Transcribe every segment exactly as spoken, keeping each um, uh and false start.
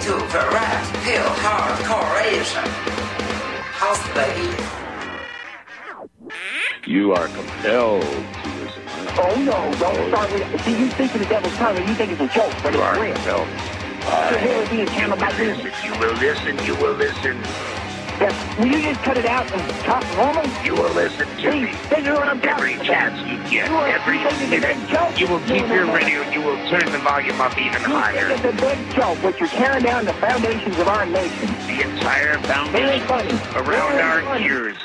to the Red Pill Hardcore. How's the baby? You are compelled to listen. Oh no, don't start with. See, you think of the devil's tongue and you think it's a joke, but you it's are real. compelled. So here it being handled by this. You will listen, you will listen. Yes. Will you just cut it out and talk normal? You will listen to See, me. this is what I'm Every talking chance you get, You are every thinking it's a minute. big joke. You will keep No, no, your no. radio, you will turn the volume up even You higher. think it's a big joke, but you're tearing down the foundations of our nation. The entire Very foundation funny. around Very our funny. ears.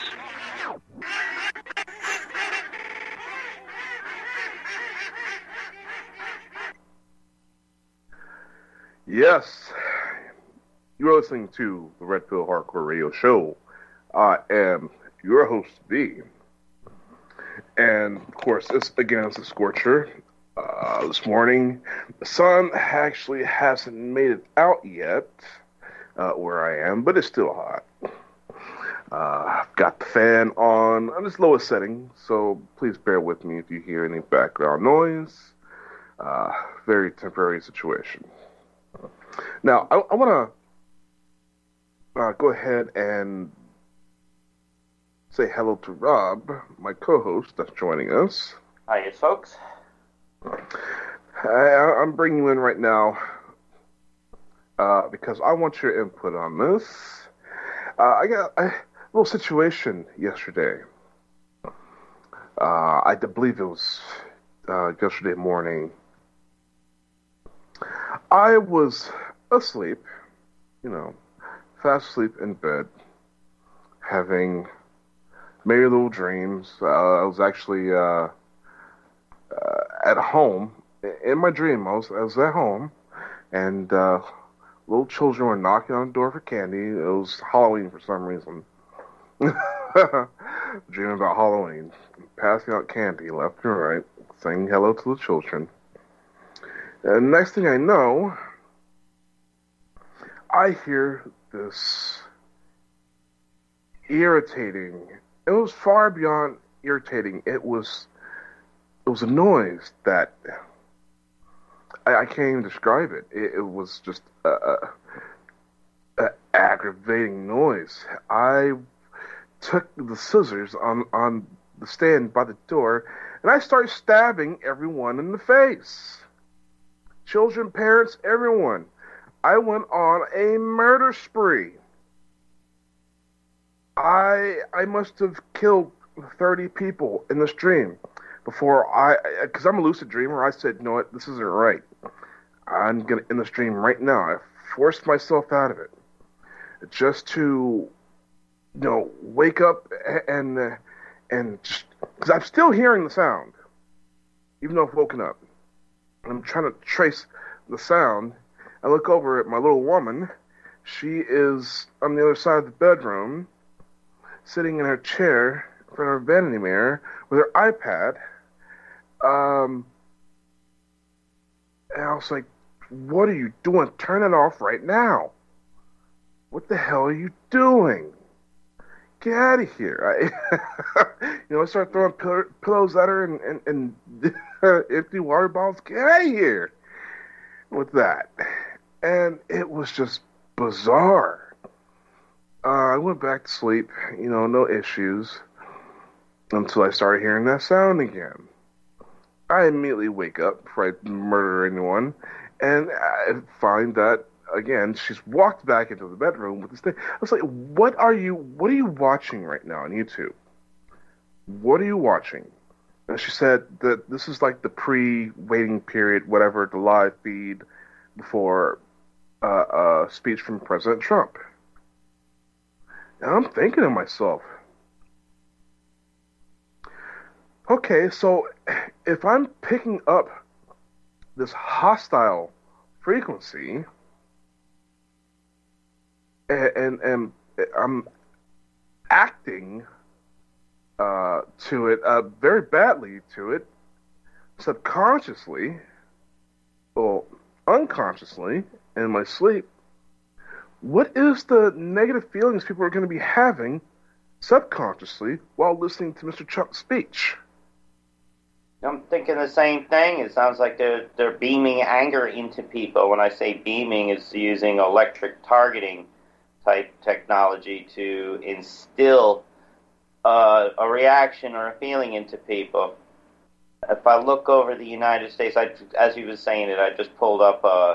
Yes, you're listening to the Red Pill Hardcore Radio Show. I am your host, B. And, of course, this, again, is a scorcher. Uh, this morning, the sun actually hasn't made it out yet uh, where I am, but it's still hot. Uh, I've got the fan on on its lowest setting, so please bear with me if you hear any background noise. Uh, very temporary situation. Now, I, I want to uh, go ahead and say hello to Rob, my co-host that's joining us. Hi, folks. I, I'm bringing you in right now uh, because I want your input on this. Uh, I got a little situation yesterday. Uh, I believe it was uh, yesterday morning. I was asleep, you know, fast asleep in bed, having merry little dreams. Uh, I was actually uh, uh, at home. In my dream, I was, I was at home, and uh, little children were knocking on the door for candy. It was Halloween for some reason. Dreaming about Halloween, passing out candy left and right, saying hello to the children. And next thing I know, I hear this irritating. It was far beyond irritating. It was, it was a noise that I, I can't even describe it. It, it was just a, a, a aggravating noise. I took the scissors on on the stand by the door, and I started stabbing everyone in the face. Children, parents, everyone. I went on a murder spree. I I must have killed thirty people in this dream before I, because I'm a lucid dreamer. I said, you know what, this isn't right. I'm gonna end this dream right now. I forced myself out of it just to, you know, wake up and and just because I'm still hearing the sound, even though I've woken up. I'm trying to trace the sound. I look over at my little woman. She is on the other side of the bedroom, sitting in her chair in front of her vanity mirror with her iPad. Um, and I was like, what are you doing? Turn it off right now. What the hell are you doing? Get out of here. I, you know, I start throwing pill- pillows at her and, and, and empty water bottles. Get out of here with that. And it was just bizarre. Uh, I went back to sleep, you know, no issues, until I started hearing that sound again. I immediately wake up before I murder anyone, and I find that, again, she's walked back into the bedroom with this thing. I was like, what are you, what are you watching right now on YouTube? What are you watching? And she said that this is like the pre-waiting period, whatever, the live feed before uh, a speech from President Trump. And I'm thinking to myself, okay, so if I'm picking up this hostile frequency, and, and, and I'm acting uh, to it uh, very badly to it, subconsciously, or unconsciously, in my sleep, what is the negative feelings people are going to be having subconsciously while listening to Mister Trump's speech? I'm thinking the same thing. It sounds like they're they're beaming anger into people. When I say beaming, it's using electric targeting type technology to instill uh, a reaction or a feeling into people. If I look over the United States, I, as you were saying it, I just pulled up a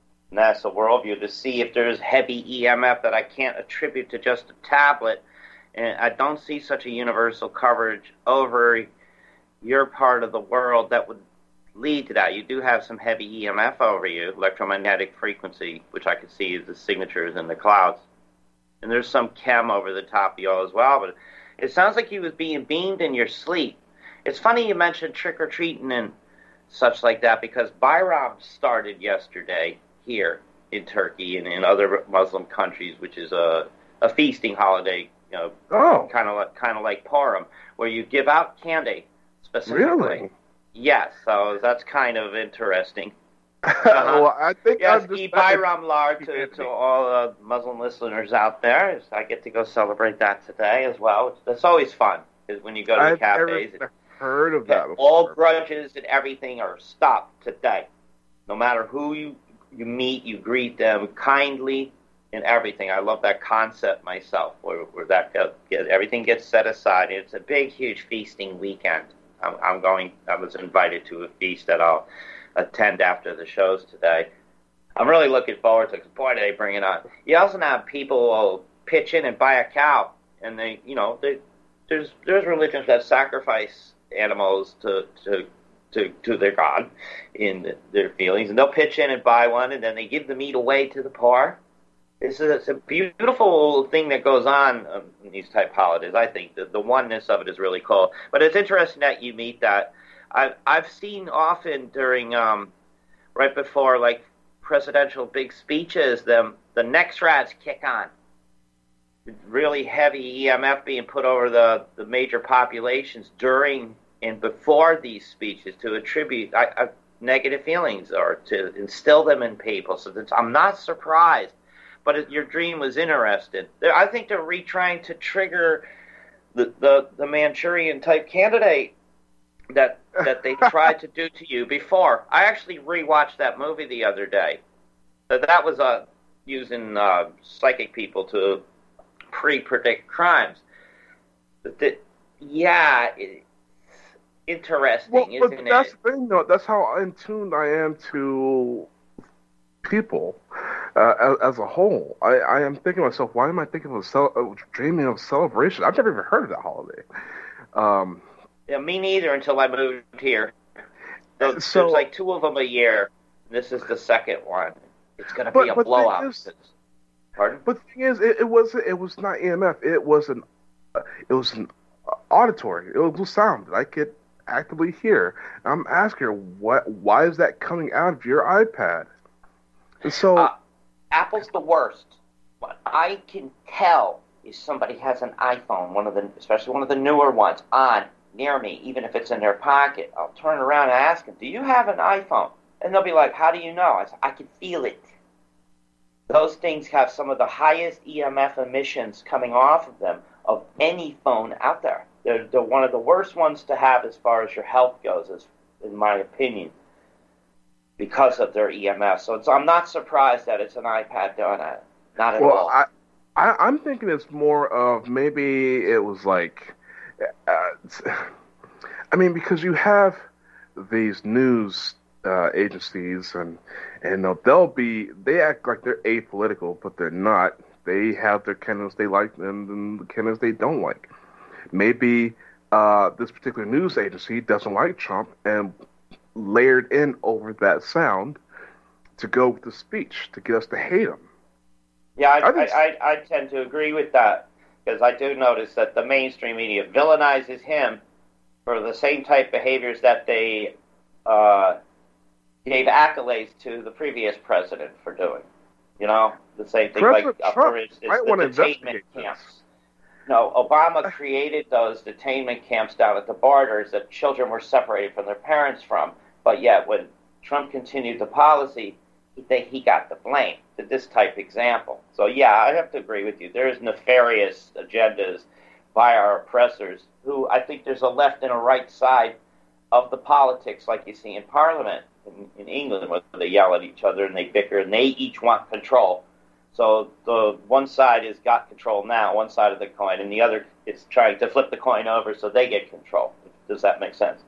NASA Worldview to see if there's heavy E M F that I can't attribute to just a tablet. And I don't see such a universal coverage over your part of the world that would lead to that. You do have some heavy E M F over you, electromagnetic frequency, which I can see is the signatures in the clouds. And there's some chem over the top of you all as well, but it sounds like you was being beamed in your sleep. It's funny you mentioned trick-or-treating and such like that, because Bayram started yesterday here in Turkey and in other Muslim countries, which is a, a feasting holiday, you know, Oh. kind of like, kind of like Purim, where you give out candy specifically. Really? Yes, so that's kind of interesting. Well, I think Yes, I'm just Eid Bayram Lar to, to all uh, Muslim listeners out there. I get to go celebrate that today as well. That's always fun, is when you go to the I've cafes. never heard of that before. All grudges and everything are stopped today. No matter who you, you meet, you greet them kindly and everything. I love that concept myself, where, where that get, everything gets set aside. It's a big, huge feasting weekend. I'm, I'm going. I was invited to a feast that I'll attend after the shows today. I'm really looking forward to it, because boy, do they bring it on. You also have people who will pitch in and buy a cow, and they, you know, they, there's there's religions that sacrifice animals to to to, to their god in their feelings, and they'll pitch in and buy one, and then they give the meat away to the poor. It's a, it's a beautiful thing that goes on um, in these type holidays. I think the, the oneness of it is really cool. But it's interesting that you meet that. I've, I've seen often during, um, right before, like, presidential big speeches, them the neck straps kick on. Really heavy E M F being put over the, the major populations during and before these speeches to attribute I, I, negative feelings or to instill them in people. So that's, I'm not surprised. But it, your dream was interesting. I think they're retrying to trigger the, the, the Manchurian-type candidate that that they tried to do to you before. I actually rewatched that movie the other day. That that was uh, using uh, psychic people to pre-predict crimes. But the, yeah, it's interesting, Well, isn't but it? that's the thing, though. That's how in tune I am to people uh, as, as a whole. I, I am thinking to myself, why am I thinking of cel- uh, dreaming of celebration? I've never even heard of that holiday. Um, yeah, me neither until I moved here. There's, So- there's like two of them a year. This is the second one. It's going to But- be a but the blowout. thing is- Pardon? but the thing is, it, it was it was not E M F. It was an uh, it was an auditory. It was sound that I could actively hear. I'm asking her, what? Why is that coming out of your iPad? And so. Uh, Apple's the worst. What I can tell is somebody has an iPhone, one of the, especially one of the newer ones, on near me, even if it's in their pocket. I'll turn around and ask them, "Do you have an iPhone?" And they'll be like, "How do you know?" I say, "I can feel it." Those things have some of the highest E M F emissions coming off of them of any phone out there. They're, they're one of the worst ones to have as far as your health goes, as, in my opinion, because of their E M F. So it's, I'm not surprised that it's an iPad doing it. Not at Well, all. I, I, I'm thinking it's more of maybe it was like, uh, I mean, because you have these news uh, agencies and and they'll, they'll be they act like they're apolitical, but they're not. They have their candidates they like and, and the candidates they don't like. Maybe uh, this particular news agency doesn't like Trump and layered in over that sound to go with the speech to get us to hate him. Yeah, I, I I, think- I, I tend to agree with that, because I do notice that the mainstream media villainizes him for the same type behaviors that they uh, gave accolades to the previous president for doing. You know, the same thing President like up Trump for his, his might the wanna detainment investigate this. camps. No, Obama created those detainment camps down at the borders that children were separated from their parents from. But yet, when Trump continued the policy, he, they, he got the blame to this type example. So, yeah, I have to agree with you. There's nefarious agendas by our oppressors who I think there's a left and a right side of the politics like you see in Parliament in, in England, where they yell at each other and they bicker and they each want control. So the one side has got control now, one side of the coin, and the other is trying to flip the coin over so they get control. Does that make sense?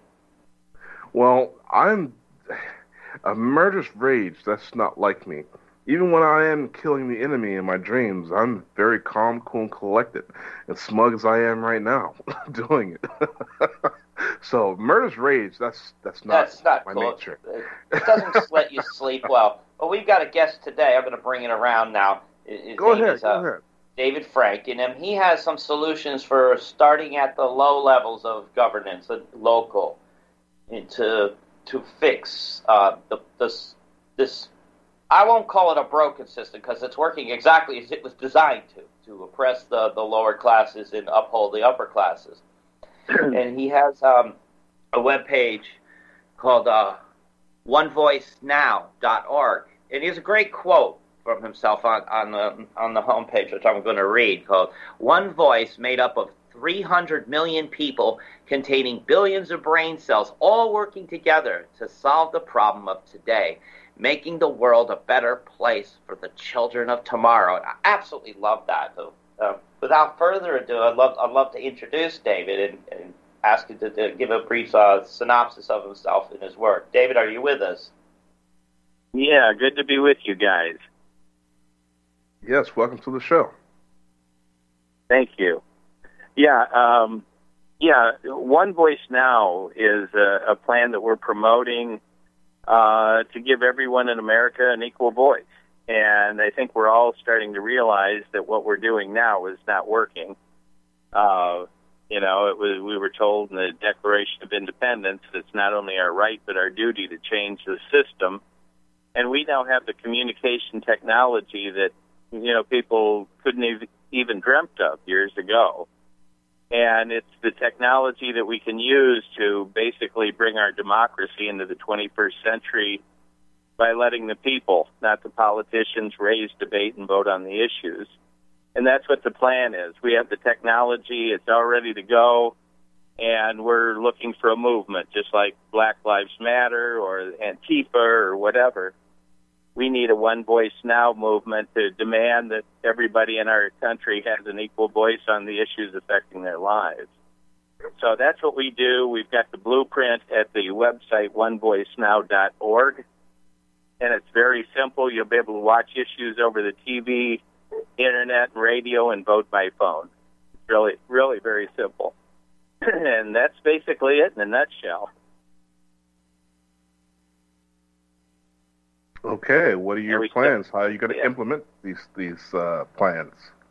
Well, I'm a murderous rage. That's not like me. Even when I am killing the enemy in my dreams, I'm very calm, cool, and collected, and smug as I am right now, doing it. So, murderous rage, that's that's not, that's not my cool. nature. It doesn't let you sleep well. But we've got a guest today. I'm going to bring it around now. His go name ahead, is, go uh, ahead. David Frank, and um, he has some solutions for starting at the low levels of governance, uh, local, and to to fix uh, the this this. I won't call it a broken system because it's working exactly as it was designed to, to oppress the, the lower classes and uphold the upper classes. And he has um, a webpage called uh, one voice now dot org. And he has a great quote from himself on, on the on the homepage, which I'm going to read, called "One voice made up of three hundred million people containing billions of brain cells, all working together to solve the problem of today, making the world a better place for the children of tomorrow." And I absolutely love that. So, uh, without further ado, I'd love, I'd love to introduce David and, and ask him to, to give a brief uh, synopsis of himself and his work. David, are you with us? Yeah, good to be with you guys. Yes, welcome to the show. Thank you. Yeah, um, yeah. One Voice Now is a, a plan that we're promoting uh, to give everyone in America an equal voice. And I think we're all starting to realize that what we're doing now is not working. Uh, you know, it was, we were told in the Declaration of Independence that it's not only our right but our duty to change the system. And we now have the communication technology that, you know, people couldn't have even dreamt of years ago. And it's the technology that we can use to basically bring our democracy into the twenty-first century by letting the people, not the politicians, raise, debate, and vote on the issues. And that's what the plan is. We have the technology. It's all ready to go. And we're looking for a movement, just like Black Lives Matter or Antifa or whatever. We need a One Voice Now movement to demand that everybody in our country has an equal voice on the issues affecting their lives. So that's what we do. We've got the blueprint at the website one voice now dot org. And it's very simple. You'll be able to watch issues over the T V, internet, and radio, and vote by phone. It's really, really very simple. And that's basically it in a nutshell. Okay, what are your plans? How are you going to yeah. implement these these uh, plans?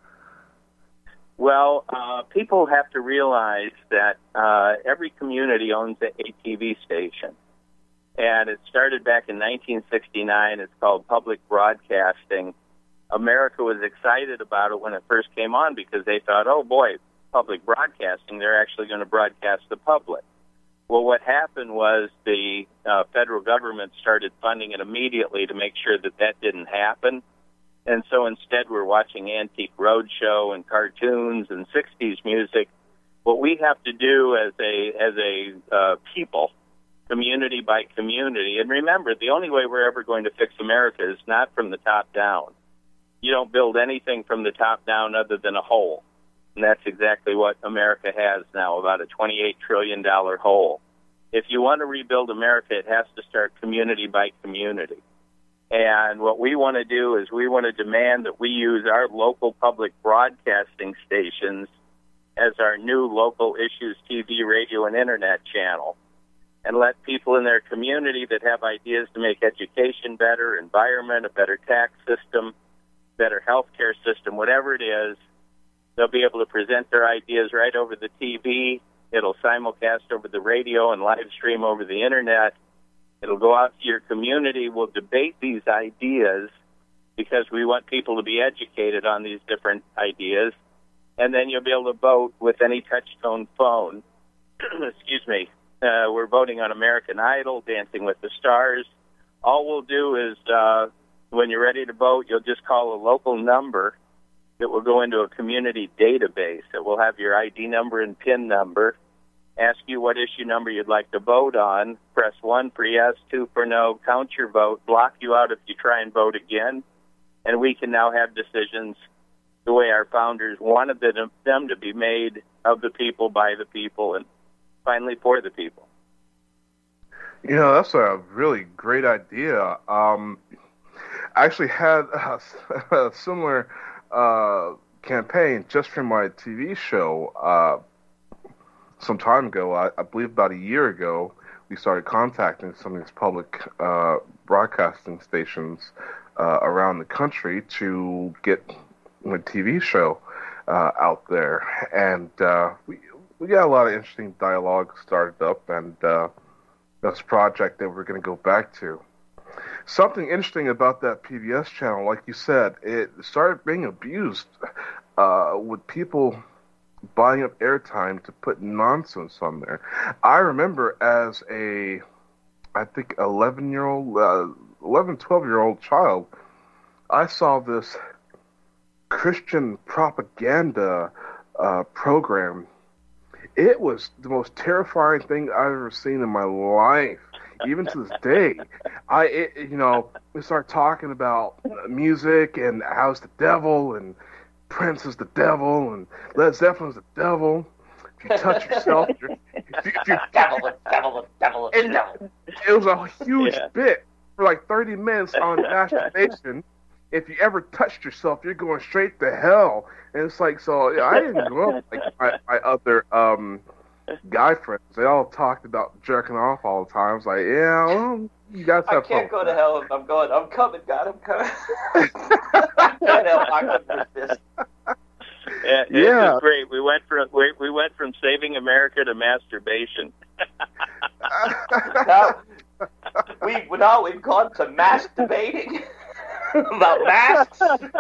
Well, uh, people have to realize that uh, every community owns a T V station. And it started back in nineteen sixty-nine. It's called public broadcasting. America was excited about it when it first came on because they thought, oh, boy, public broadcasting, they're actually going to broadcast the public. Well, what happened was the uh, federal government started funding it immediately to make sure that that didn't happen. And so instead we're watching Antique Roadshow and cartoons and sixties music. What we have to do as a as a uh, people, community by community, and remember, the only way we're ever going to fix America is not from the top down. You don't build anything from the top down other than a hole. And that's exactly what America has now, about a twenty-eight trillion dollars hole. If you want to rebuild America, it has to start community by community. And what we want to do is we want to demand that we use our local public broadcasting stations as our new local issues T V, radio, and internet channel, and let people in their community that have ideas to make education better, environment, a better tax system, better health care system, whatever it is, they'll be able to present their ideas right over the T V. It'll simulcast over the radio and live stream over the internet. It'll go out to your community. We'll debate these ideas because we want people to be educated on these different ideas. And then you'll be able to vote with any touch-tone phone. Excuse me. Uh, we're voting on American Idol, Dancing with the Stars. All we'll do is uh, when you're ready to vote, you'll just call a local number that will go into a community database that will have your I D number and PIN number, ask you what issue number you'd like to vote on, press one for yes, two for no, count your vote, block you out if you try and vote again, and we can now have decisions the way our founders wanted them to be made, of the people, by the people, and finally for the people. You know, that's a really great idea. Um, I actually had a, a similar uh, campaign just for my T V show uh, some time ago. I, I believe about a year ago, we started contacting some of these public uh, broadcasting stations uh, around the country to get my T V show uh, out there. And uh, we, we got a lot of interesting dialogue started up, and uh, that's a project that we're going to go back to. Something interesting about that P B S channel, like you said, it started being abused uh, with people buying up airtime to put nonsense on there. I remember as a, I think, eleven-year-old, uh, eleven, twelve-year-old child, I saw this Christian propaganda uh, program. It was the most terrifying thing I've ever seen in my life. Even to this day, I, it, you know, we start talking about music and how it's the devil, and Prince is the devil, and Led Zeppelin's the devil. If you touch yourself, you're, if you, if you, devil, the devil, the devil, the it, devil. It was a huge Yeah. bit for like thirty minutes on masturbation. If you ever touched yourself, you're going straight to hell. And it's like, so I didn't grow up like my, my other um, guy friends. They all talked about jerking off all the time. I was like, yeah, well, you guys I have can't fun. go to hell if I'm going. I'm coming, God, I'm coming. I can't help. I couldn't resist. Yeah, it Yeah. was great. We went from we, we went from saving America to masturbation. Now, we now we've gone to mass debating about masks.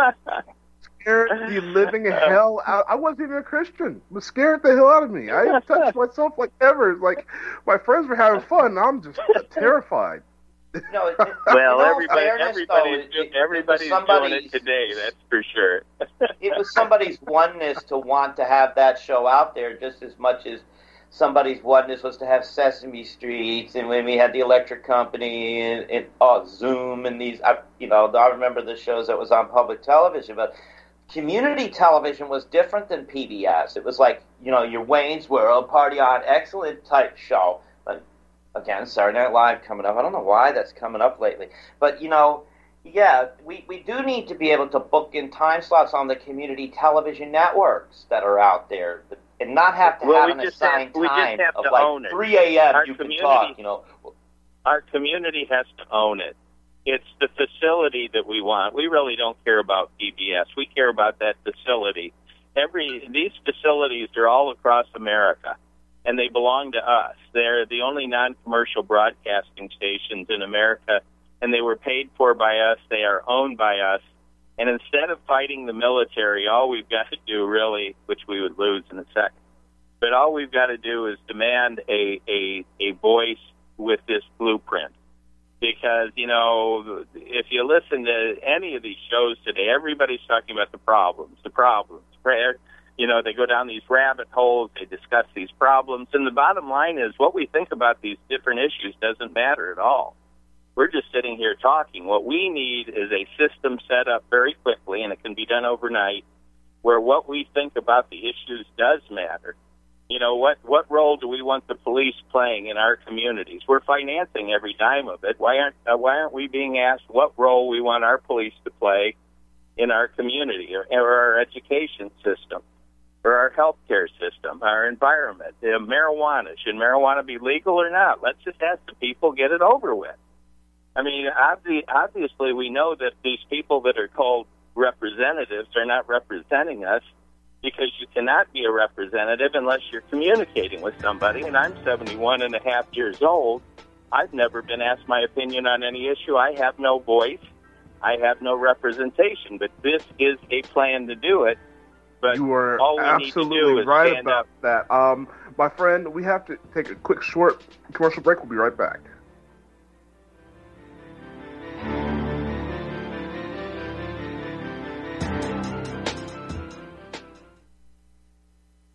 Scared the living hell out. I wasn't even a Christian. It was scared the hell out of me. I didn't touch myself like ever. Like my friends were having fun. And I'm just terrified. No, it, it, Well, in all everybody fairness, everybody's though, it, it, everybody's it was doing somebody's- it today. That's for sure. It was somebody's oneness to want to have that show out there just as much as somebody's oneness was to have Sesame Street, and when we had the Electric Company and, and oh, Zoom and these, I, you know, I remember the shows that was on public television, but community television was different than P B S. It was like, you know, your Wayne's World, Party On, excellent type show. But again, Saturday Night Live coming up. I don't know why that's coming up lately, but you know, yeah, we, we do need to be able to book in time slots on the community television networks that are out there, but, and not have to Well, have we an just have- assigned we just time have of to like own it. three a.m. Our you can community- talk, you know. Our community has to own it. It's the facility that we want. We really don't care about P B S. We care about that facility. Every these facilities are all across America, and they belong to us. They're the only non-commercial broadcasting stations in America, and they were paid for by us. They are owned by us. And instead of fighting the military, all we've got to do really, which we would lose in a second, but all we've got to do is demand a, a, a voice with this blueprint. Because, you know, if you listen to any of these shows today, everybody's talking about the problems, the problems. You know, they go down these rabbit holes, they discuss these problems, and the bottom line is what we think about these different issues doesn't matter at all. We're just sitting here talking. What we need is a system set up very quickly, and it can be done overnight, where what we think about the issues does matter. You know, what, what role do we want the police playing in our communities? We're financing every dime of it. Why aren't, uh, why aren't we being asked what role we want our police to play in our community or, or our education system or our healthcare system, our environment? Uh, marijuana, should marijuana be legal or not? Let's just ask the people, get it over with. I mean, obvi- obviously we know that these people that are called representatives are not representing us, because you cannot be a representative unless you're communicating with somebody. And I'm seventy-one and a half years old. I've never been asked my opinion on any issue. I have no voice. I have no representation. But this is a plan to do it. But You are all we need to absolutely do is right stand about up. that. Um, my friend, we have to take a quick, short commercial break. We'll be right back.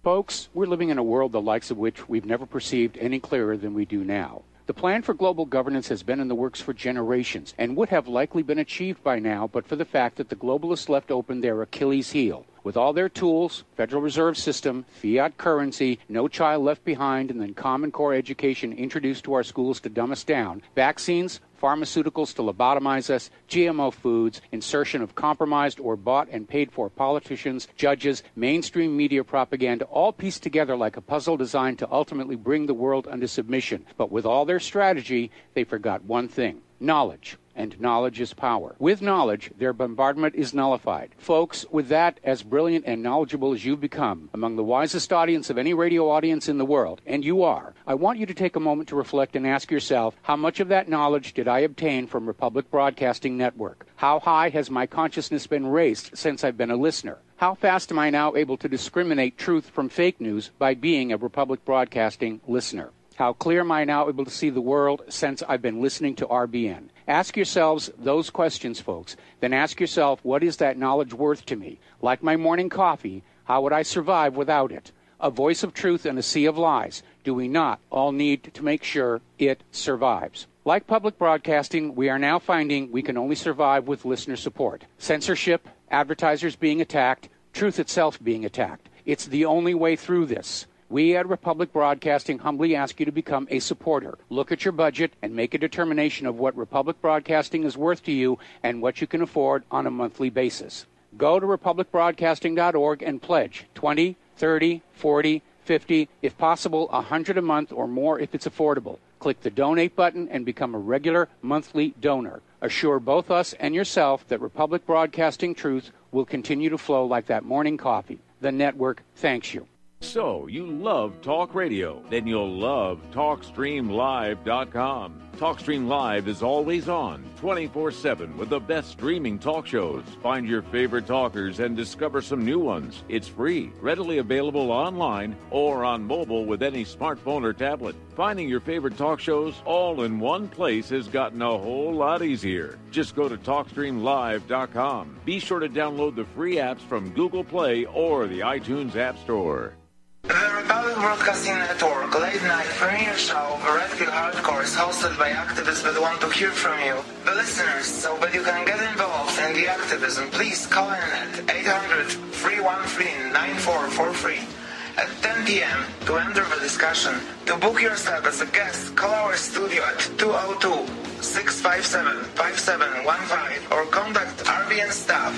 Folks, we're living in a world the likes of which we've never perceived any clearer than we do now. The plan for global governance has been in the works for generations and would have likely been achieved by now but for the fact that the globalists left open their Achilles heel. With all their tools, Federal Reserve System, fiat currency, no child left behind, and then Common Core education introduced to our schools to dumb us down, vaccines, pharmaceuticals to lobotomize us, G M O foods, insertion of compromised or bought and paid for politicians, judges, mainstream media propaganda, all pieced together like a puzzle designed to ultimately bring the world under submission. But with all their strategy, they forgot one thing: knowledge. And knowledge is power. With knowledge, their bombardment is nullified. Folks, with that, as brilliant and knowledgeable as you've become, among the wisest audience of any radio audience in the world, and you are, I want you to take a moment to reflect and ask yourself, how much of that knowledge did I obtain from Republic Broadcasting Network? How high has my consciousness been raised since I've been a listener? How fast am I now able to discriminate truth from fake news by being a Republic Broadcasting listener? How clear am I now able to see the world since I've been listening to R B N? Ask yourselves those questions, folks. Then ask yourself, what is that knowledge worth to me? Like my morning coffee, how would I survive without it? A voice of truth in a sea of lies. Do we not all need to make sure it survives? Like public broadcasting, we are now finding we can only survive with listener support. Censorship, advertisers being attacked, truth itself being attacked. It's the only way through this. We at Republic Broadcasting humbly ask you to become a supporter. Look at your budget and make a determination of what Republic Broadcasting is worth to you and what you can afford on a monthly basis. Go to republic broadcasting dot org and pledge twenty, thirty, forty, fifty, if possible, one hundred a month or more if it's affordable. Click the donate button and become a regular monthly donor. Assure both us and yourself that Republic Broadcasting truth will continue to flow like that morning coffee. The network thanks you. So, you love talk radio? Then you'll love talk stream live dot com. TalkStream Live is always on, twenty-four seven, with the best streaming talk shows. Find your favorite talkers and discover some new ones. It's free, readily available online or on mobile with any smartphone or tablet. Finding your favorite talk shows all in one place has gotten a whole lot easier. Just go to talk stream live dot com. Be sure to download the free apps from Google Play or the iTunes App Store. The Republic Broadcasting Network late night premiere show The Red Pill Hardcore is hosted by activists that want to hear from you, the listeners. So that you can get involved in the activism, please call in at eight hundred, three one three, nine four four three at ten p.m. to enter the discussion. To book yourself as a guest, call our studio at two oh two, six five seven, five seven one five or contact R B N staff.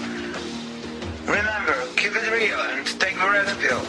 Remember, keep it real and take the red pill.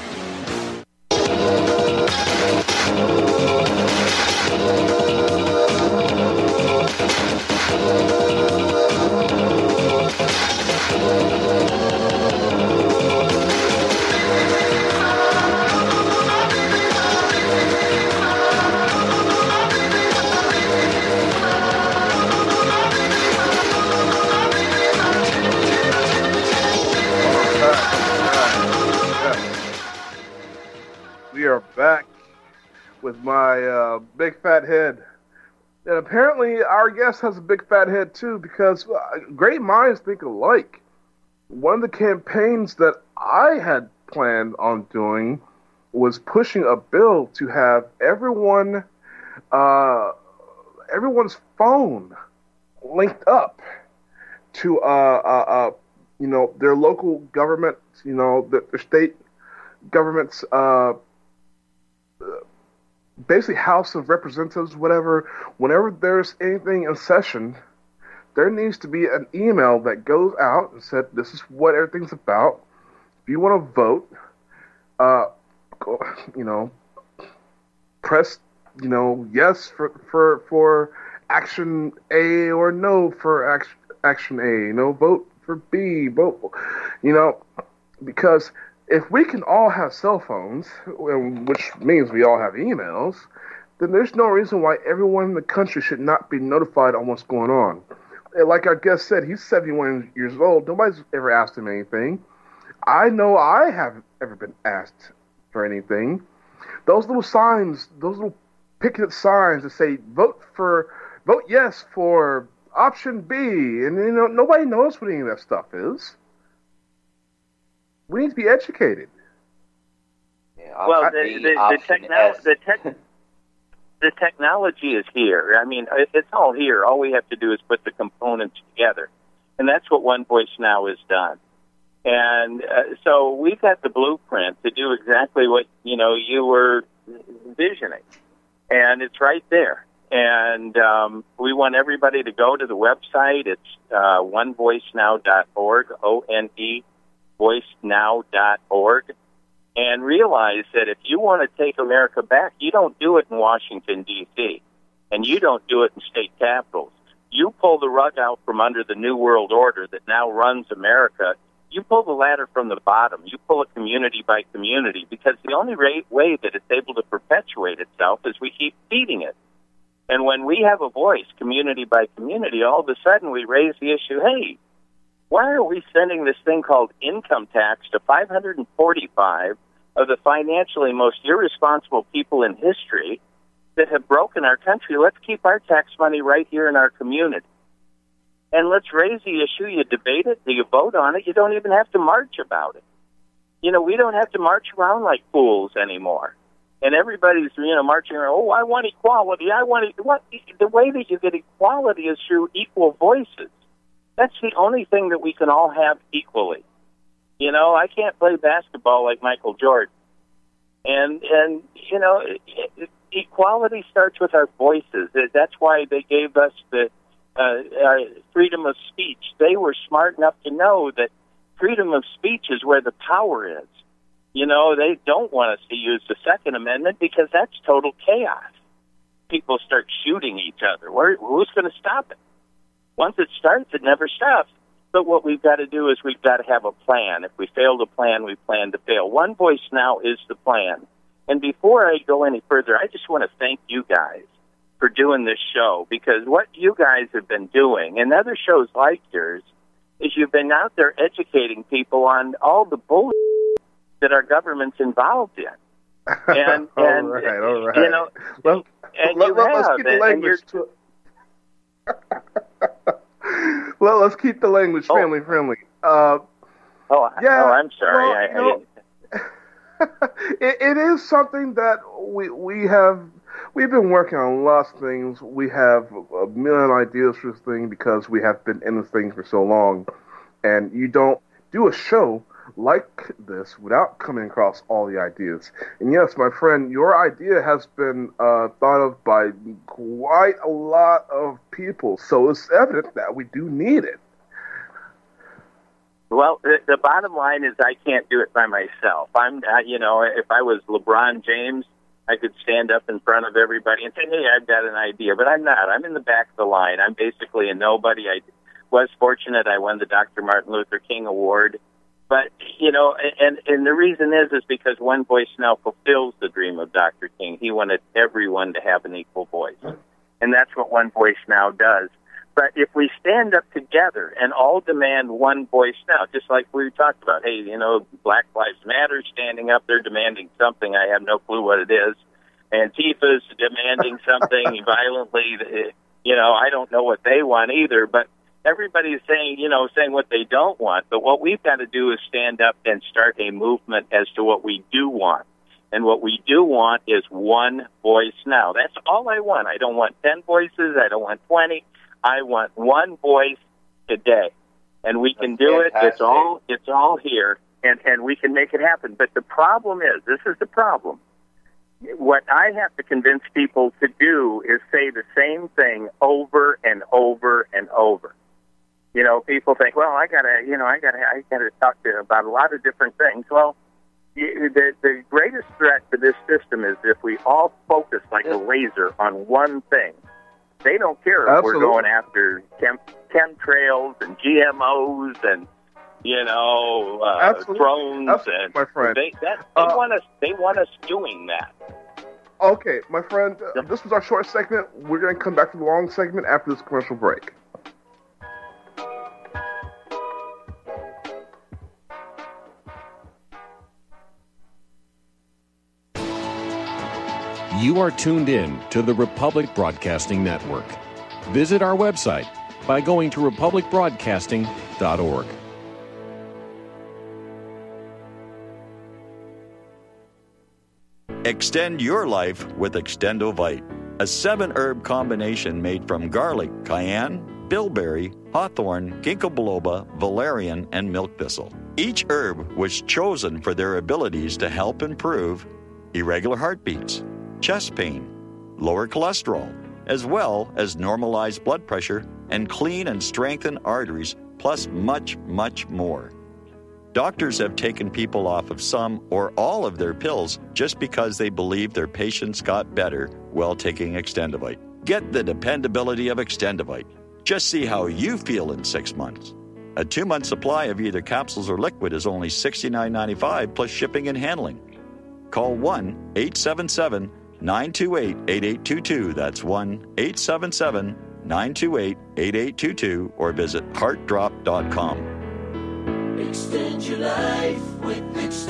We are back with my uh, big fat head. And apparently our guest has a big fat head too, because uh, great minds think alike. One of the campaigns that I had planned on doing was pushing a bill to have everyone, uh, everyone's phone linked up to, uh, uh, uh, you know, their local government, you know, their, their state government's, uh, basically House of Representatives, whatever. Whenever there's anything in session, there needs to be an email that goes out and said, this is what everything's about. If you want to vote, uh, go, you know, press, you know, yes for, for, for action A or no for action, action A, you know, vote for B, vote, you know, because if we can all have cell phones, which means we all have emails, then there's no reason why everyone in the country should not be notified on what's going on. And like our guest said, he's seventy-one years old. Nobody's ever asked him anything. I know I haven't ever been asked for anything. Those little signs, those little picketed signs that say, vote for, vote yes for option B, and you know nobody knows what any of that stuff is. We need to be educated. Yeah. Well, the, the, the, technolo- the, tech- the technology is here. I mean, it's all here. All we have to do is put the components together. And that's what One Voice Now has done. And uh, so we've got the blueprint to do exactly what, you know, you were envisioning. And it's right there. And um, we want everybody to go to the website. It's uh, one voice now dot org, O N E, voice now dot org. And realize that if you want to take America back, you don't do it in Washington, D C, and you don't do it in state capitals. You pull the rug out from under the New World Order that now runs America. You pull the ladder from the bottom. You pull it community by community, because the only way that it's able to perpetuate itself is we keep feeding it. And when we have a voice, community by community, all of a sudden we raise the issue, hey, why are we sending this thing called income tax to five hundred forty-five of the financially most irresponsible people in history that have broken our country? Let's keep our tax money right here in our community. And let's raise the issue. You debate it. You vote on it. You don't even have to march about it. You know, we don't have to march around like fools anymore. And everybody's, you know, marching around, oh, I want equality. I want it. What? The way that you get equality is through equal voices. That's the only thing that we can all have equally. You know, I can't play basketball like Michael Jordan. And, and you know, it, it, equality starts with our voices. That's why they gave us the uh, uh, freedom of speech. They were smart enough to know that freedom of speech is where the power is. You know, they don't want us to use the Second Amendment because that's total chaos. People start shooting each other. Where, who's going to stop it? Once it starts, it never stops. But what we've got to do is we've got to have a plan. If we fail to plan, we plan to fail. One Voice Now is the plan. And before I go any further, I just want to thank you guys for doing this show, because what you guys have been doing, and other shows like yours, is you've been out there educating people on all the bullshit that our government's involved in. And, all and right, all right. You know, well, and let, you let, have, let's keep the and, language and to well, let's keep the language oh. family friendly. Uh, oh, yeah, oh, I'm sorry. Well, I, you know, I didn't. it, it is something that we we have we've been working on lots of things. We have a million ideas for this thing because we have been in this thing for so long, and you don't do a show like this without coming across all the ideas. And yes, my friend, your idea has been uh, thought of by quite a lot of people, so it's evident that we do need it. Well, the, the bottom line is I can't do it by myself. I'm, uh, you know, if I was LeBron James, I could stand up in front of everybody and say, hey, I've got an idea, but I'm not. I'm in the back of the line. I'm basically a nobody. I was fortunate. I won the Doctor Martin Luther King Award. But, you know, and, and the reason is, is because One Voice Now fulfills the dream of Doctor King. He wanted everyone to have an equal voice. And that's what One Voice Now does. But if we stand up together and all demand one voice now, just like we talked about, hey, you know, Black Lives Matter standing up, they're demanding something. I have no clue what it is. Antifa's demanding something violently. You know, I don't know what they want either, but everybody's saying, you know, saying what they don't want. But what we've got to do is stand up and start a movement as to what we do want. And what we do want is one voice now. That's all I want. I don't want ten voices. I don't want twenty. I want one voice today. And we can That's do fantastic. it. It's all, it's all here. And, and we can make it happen. But the problem is, this is the problem. What I have to convince people to do is say the same thing over and over and over. You know, people think, well, I gotta, you know, I gotta, I gotta talk to about a lot of different things. Well, you, the the greatest threat to this system is if we all focus like a laser on one thing. They don't care if Absolutely. we're going after chem, chemtrails and G M Os and, you know, uh, Absolutely. drones. Absolutely, and my friend. They, that, they Uh, want us. They want us doing that. Okay, my friend, uh, this was our short segment. We're going to come back to the long segment after this commercial break. You are tuned in to the Republic Broadcasting Network. Visit our website by going to republic broadcasting dot org. Extend your life with Extendovite, a seven-herb combination made from garlic, cayenne, bilberry, hawthorn, ginkgo biloba, valerian, and milk thistle. Each herb was chosen for their abilities to help improve irregular heartbeats, chest pain, lower cholesterol, as well as normalize blood pressure and clean and strengthen arteries, plus much, much more. Doctors have taken people off of some or all of their pills just because they believe their patients got better while taking Extendovite. Get the dependability of Extendovite. Just see how you feel in six months. A two-month supply of either capsules or liquid is only sixty-nine ninety-five plus shipping and handling. Call one eight seven seven, nine two eight, eight eight two two. That's one eight seven seven, nine two eight, eight eight two two or visit heart drop dot com. Extend your life with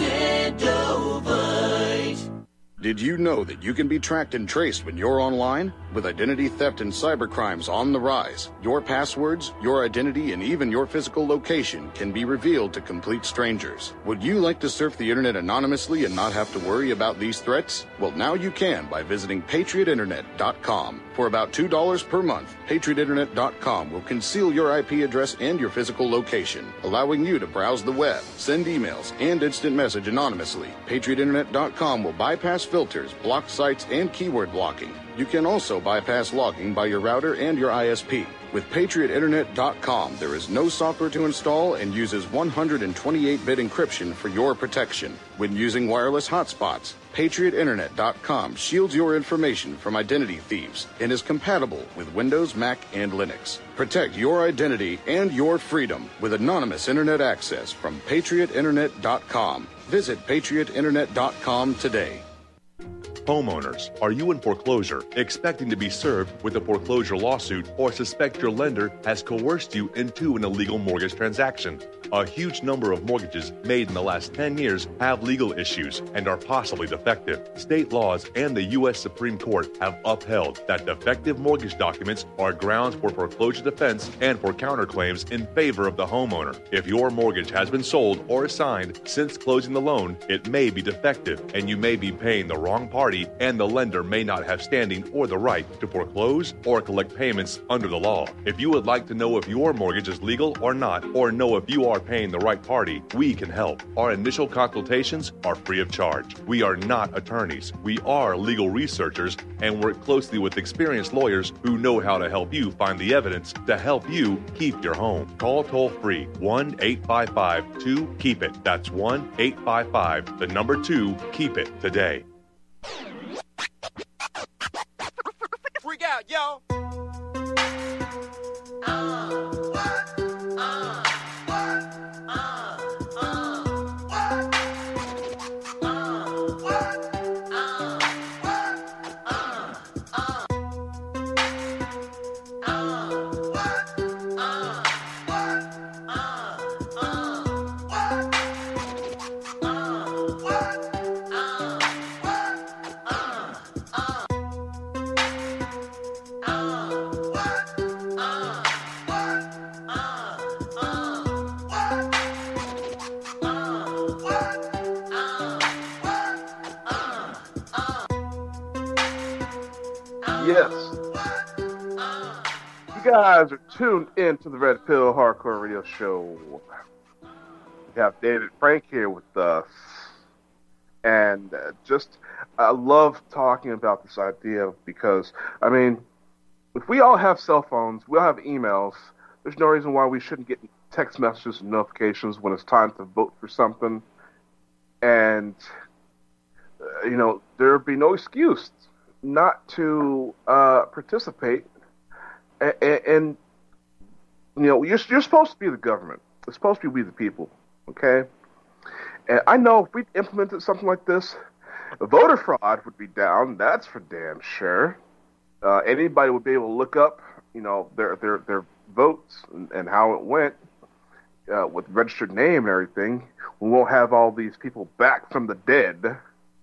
Extendovite. Did you know that you can be tracked and traced when you're online? With identity theft and cybercrimes on the rise, your passwords, your identity, and even your physical location can be revealed to complete strangers. Would you like to surf the internet anonymously and not have to worry about these threats? Well, now you can by visiting patriot internet dot com. For about two dollars per month, patriot internet dot com will conceal your I P address and your physical location, allowing you to browse the web, send emails, and instant message anonymously. patriot internet dot com will bypass filters, block sites, and keyword blocking. You can also bypass logging by your router and your I S P. With patriot internet dot com, there is no software to install and uses one hundred twenty-eight bit encryption for your protection. When using wireless hotspots, patriot internet dot com shields your information from identity thieves and is compatible with Windows, Mac, and Linux. Protect your identity and your freedom with anonymous internet access from patriot internet dot com. Visit patriot internet dot com today. Homeowners, are you in foreclosure, expecting to be served with a foreclosure lawsuit, or suspect your lender has coerced you into an illegal mortgage transaction? A huge number of mortgages made in the last ten years have legal issues and are possibly defective. State laws and the U S Supreme Court have upheld that defective mortgage documents are grounds for foreclosure defense and for counterclaims in favor of the homeowner. If your mortgage has been sold or assigned since closing the loan, it may be defective and you may be paying the wrong party, and the lender may not have standing or the right to foreclose or collect payments under the law. If you would like to know if your mortgage is legal or not, or know if you are paying the right party, we can help. Our initial consultations are free of charge. We are not attorneys. We are legal researchers and work closely with experienced lawyers who know how to help you find the evidence to help you keep your home. Call toll free one eight five five two keep it. That's one eight five five, the number two, keep it today. Freak out, yo! Yes. You guys are tuned in to the Red Pill Hardcore Radio Show. We have David Frank here with us. And uh, just, I love talking about this idea because, I mean, if we all have cell phones, we all have emails, there's no reason why we shouldn't get text messages and notifications when it's time to vote for something. And, uh, you know, there would be no excuse not to uh, participate, and, and you know you're, you're supposed to be the government. It's supposed to be we the people, okay? And I know if we implemented something like this, voter fraud would be down. That's for damn sure. Uh, anybody would be able to look up, you know, their their their votes and, and how it went uh, with registered name and everything. We won't have all these people back from the dead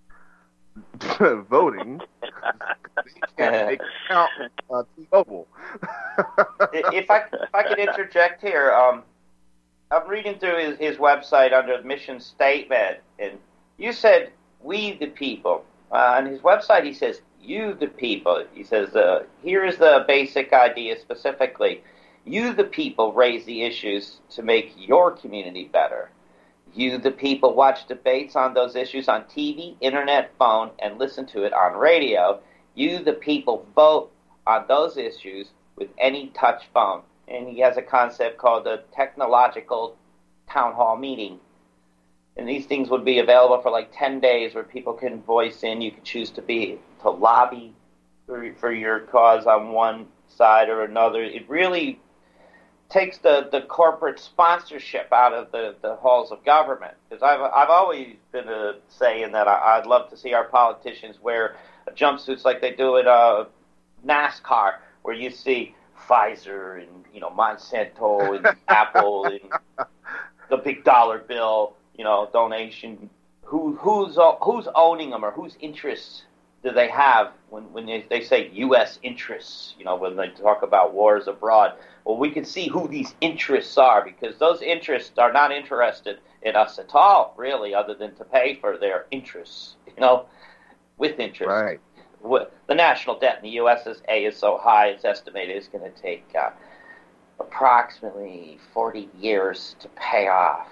voting. They can't make count uh, T-Mobile. if I if I could interject here, um, I'm reading through his, his website under mission statement, and you said "we the people." Uh, on his website, he says, you the people, he says, uh, here is the basic idea specifically. You the people raise the issues to make your community better. You the people watch debates on those issues on T V, internet, phone, and listen to it on radio. You the people vote on those issues with any touch phone. And he has a concept called the technological town hall meeting. And these things would be available for like ten days where people can voice in. You can choose to be to lobby for, for your cause on one side or another. It really takes the, the corporate sponsorship out of the, the halls of government. Because I've, I've always been uh, saying that I, I'd love to see our politicians wear jumpsuits like they do at uh, NASCAR, where you see Pfizer and, you know, Monsanto and Apple and the big dollar bill, you know, donation. Who who's who's owning them, or whose interests do they have when when they, they say U S interests? You know, when they talk about wars abroad. Well, we can see who these interests are, because those interests are not interested in us at all, really, other than to pay for their interests. You know, with interest. Right. The national debt in the U S is, A, is so high, it's estimated it's going to take uh, approximately forty years to pay off.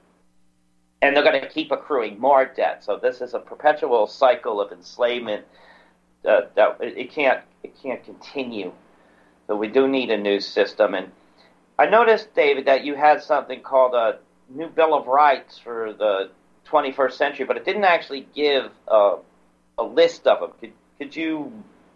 And they're going to keep accruing more debt. So this is a perpetual cycle of enslavement uh, that it can't it can't continue. So we do need a new system. And I noticed, David, that you had something called a new Bill of Rights for the twenty-first century, but it didn't actually give a, a list of them. Could, could you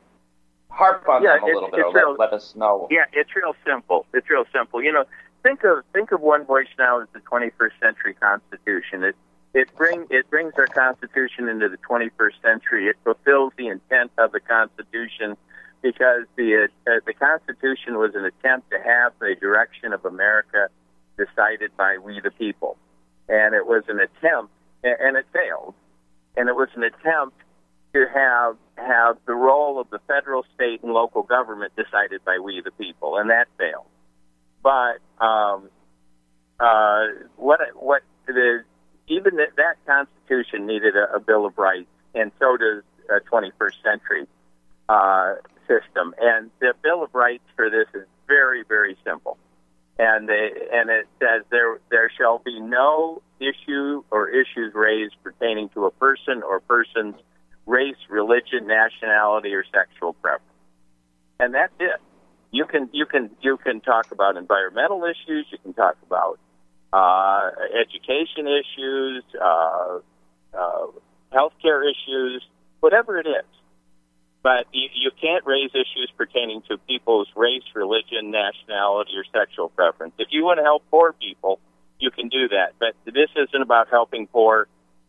harp on yeah, them a little bit, or real, let, let us know? Yeah, it's real simple. It's real simple. You know, think of think of One Voice Now as the twenty-first century Constitution. It it bring it brings our Constitution into the twenty-first century. It fulfills the intent of the Constitution, because the uh, the Constitution was an attempt to have the direction of America decided by we the people, and it was an attempt, and it failed, and it was an attempt to have have the role of the federal, state, and local government decided by we the people, and that failed. But um, uh, what what the even that, that Constitution needed a, a Bill of Rights, and so does a twenty-first century uh, system. And the Bill of Rights for this is very, very simple, and they, and it says there there shall be no issue or issues raised pertaining to a person or persons, race, religion, nationality, or sexual preference, and that's it. You can you can you can talk about environmental issues. You can talk about uh, education issues, uh, uh, healthcare issues, whatever it is. But you, you can't raise issues pertaining to people's race, religion, nationality, or sexual preference. If you want to help poor people, you can do that. But this isn't about helping poor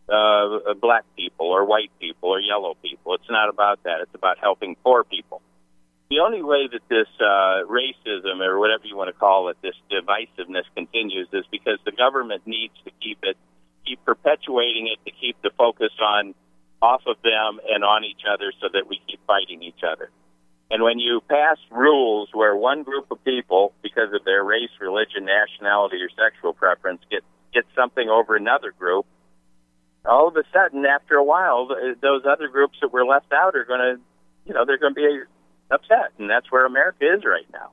uh, black people or white people or yellow people. It's not about that. It's about helping poor people. The only way that this uh, racism, or whatever you want to call it, this divisiveness continues, is because the government needs to keep it, keep perpetuating it, to keep the focus on off of them and on each other, so that we keep fighting each other. And when you pass rules where one group of people, because of their race, religion, nationality, or sexual preference, get get something over another group, all of a sudden, after a while, those other groups that were left out are going to, you know, they're going to be upset, and that's where America is right now.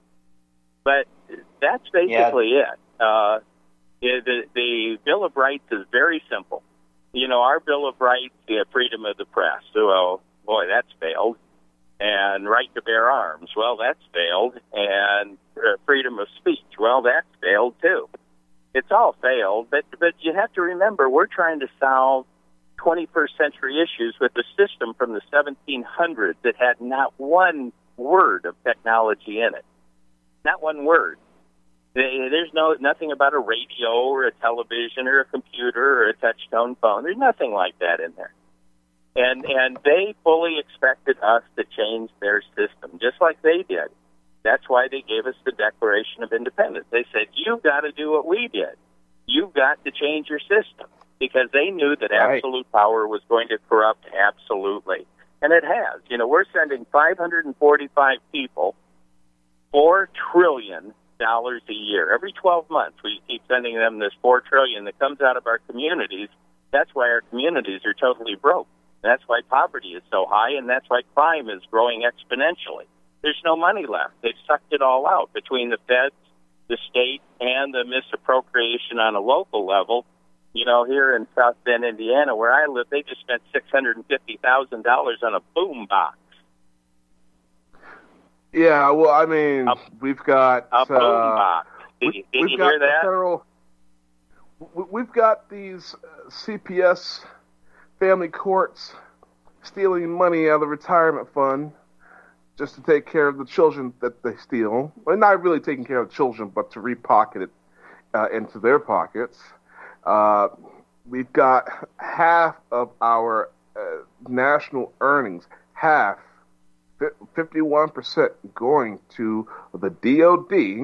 But that's basically yeah. it. Uh, the, the Bill of Rights is very simple. You know, our Bill of Rights, the freedom of the press, well, boy, that's failed. And right to bear arms, well, that's failed. And uh, freedom of speech, well, that's failed too. It's all failed, but but you have to remember, we're trying to solve twenty-first century issues with a system from the seventeen hundreds that had not one word of technology in it. Not one word. There's no nothing about a radio or a television or a computer or a touch-tone phone. There's nothing like that in there. And and they fully expected us to change their system, just like they did. That's why they gave us the Declaration of Independence. They said, you've got to do what we did. You've got to change your system, because they knew that right. absolute power was going to corrupt absolutely. And it has. You know, we're sending five hundred forty-five people four trillion dollars a year. Every twelve months, we keep sending them this four trillion dollars that comes out of our communities. That's why our communities are totally broke. And that's why poverty is so high, and that's why crime is growing exponentially. There's no money left. They've sucked it all out between the feds, the state, and the misappropriation on a local level. You know, here in South Bend, Indiana, where I live, they just spent six hundred fifty thousand dollars on a boom box. Yeah, well, I mean, a, we've got a boom uh, box. Did, you, did we've you got hear that? Federal, we've got these C P S family courts stealing money out of the retirement fund just to take care of the children that they steal. Well, not really taking care of the children, but to repocket it uh, into their pockets. Uh, we've got half of our uh, national earnings, half, fifty-one percent going to the D O D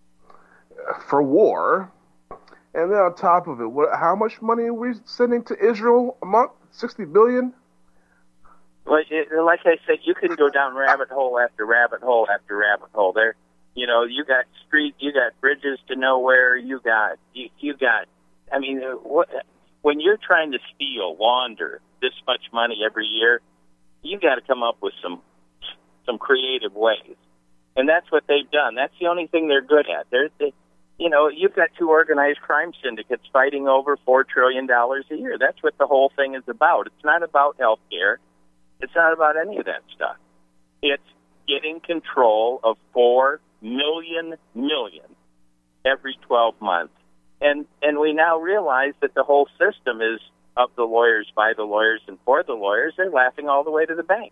for war. And then on top of it, what, how much money are we sending to Israel a month? sixty billion dollars? Well, it, like I said, you can go down rabbit hole after rabbit hole after rabbit hole. There, you know, you got street, you got bridges to nowhere, you got, you, you got, I mean, what, when you're trying to steal, launder this much money every year, you got to come up with some, some creative ways. And that's what they've done. That's the only thing they're good at. They're, they, you know, you've got two organized crime syndicates fighting over four trillion dollars a year. That's what the whole thing is about. It's not about health care. It's not about any of that stuff. It's getting control of four million million every twelve months. And and we now realize that the whole system is of the lawyers, by the lawyers, and for the lawyers. They're laughing all the way to the bank.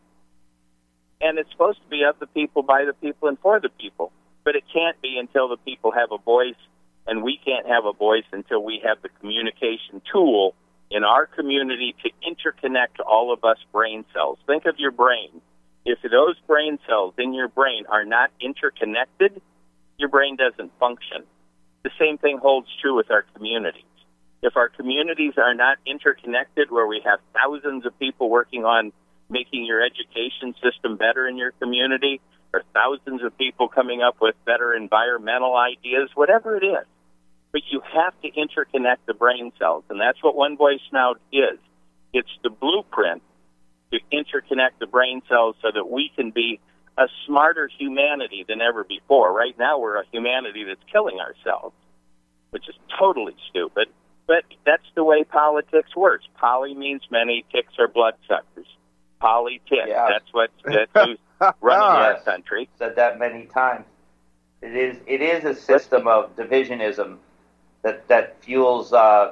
And it's supposed to be of the people, by the people, and for the people. But it can't be until the people have a voice, and we can't have a voice until we have the communication tool in our community to interconnect all of us brain cells. Think of your brain. If those brain cells in your brain are not interconnected, your brain doesn't function. The same thing holds true with our communities. If our communities are not interconnected, where we have thousands of people working on making your education system better in your community, or thousands of people coming up with better environmental ideas, whatever it is. But you have to interconnect the brain cells, and that's what One Voice Now is. It's the blueprint to interconnect the brain cells so that we can be a smarter humanity than ever before. Right now, we're a humanity that's killing ourselves, which is totally stupid. But that's the way politics works. Poly means many, ticks are bloodsuckers. Politic, yes. that's what that's who's running our country. Said that many times. It is it is a system of divisionism that that fuels uh,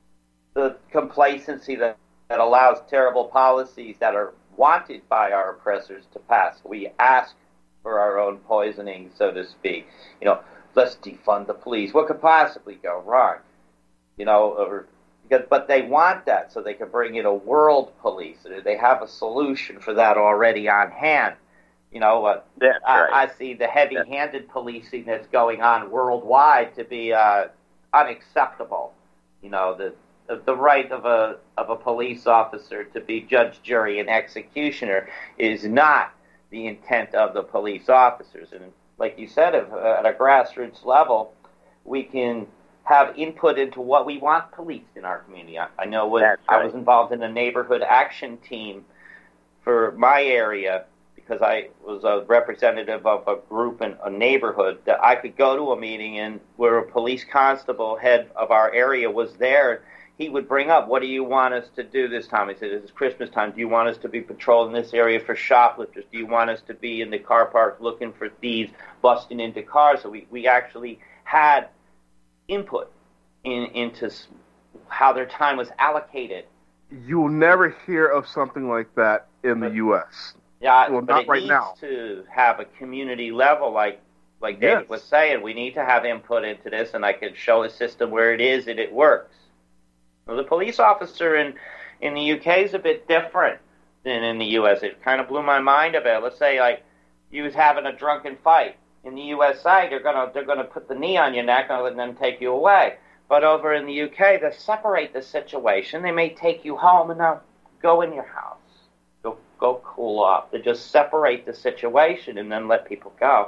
the complacency that, that allows terrible policies that are wanted by our oppressors to pass. We ask for our own poisoning, so to speak. You know, let's defund the police. What could possibly go wrong? You know, or, because, but they want that so they can bring in a world police. They have a solution for that already on hand. You know, uh, that's I, right. I see the heavy-handed policing that's going on worldwide to be uh, unacceptable. You know, the the right of a of a police officer to be judge, jury, and executioner is not the intent of the police officers. And like you said, if, uh, at a grassroots level, we can have input into what we want policed in our community. I, I know when That's I right. was involved in a neighborhood action team for my area, because I was a representative of a group in a neighborhood, that I could go to a meeting and where a police constable head of our area was there. He would bring up, what do you want us to do this time? He said, this is Christmas time. Do you want us to be patrolling this area for shoplifters? Do you want us to be in the car park looking for thieves busting into cars? So we, we actually had input in, into how their time was allocated. You will never hear of something like that in the U S. Yeah, well, but not it right needs now. to have a community level, like like David Yes. was saying. We need to have input into this, and I could show a system where it is and it works. Well, the police officer in in the U K is a bit different than in the U S. It kind of blew my mind a bit. Let's say like you was having a drunken fight. In the U S A, they're gonna they're gonna put the knee on your neck and then take you away. But over in the U K, they separate the situation. They may take you home and now go in your house, go go cool off. They just separate the situation and then let people go.